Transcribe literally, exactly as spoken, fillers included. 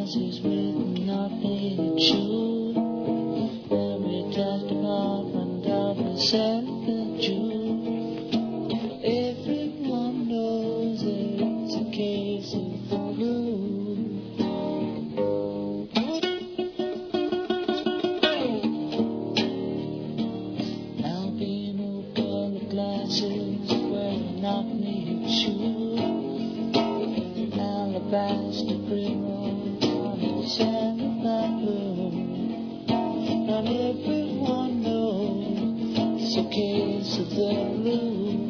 glasses with nothing to shoot. Every test department of the second June. Everyone knows it's a case of the flu. Albino colored glasses wearing knock-kneed shoes. Alabaster primrose on his blue. And everyone knows it's a case of the flu.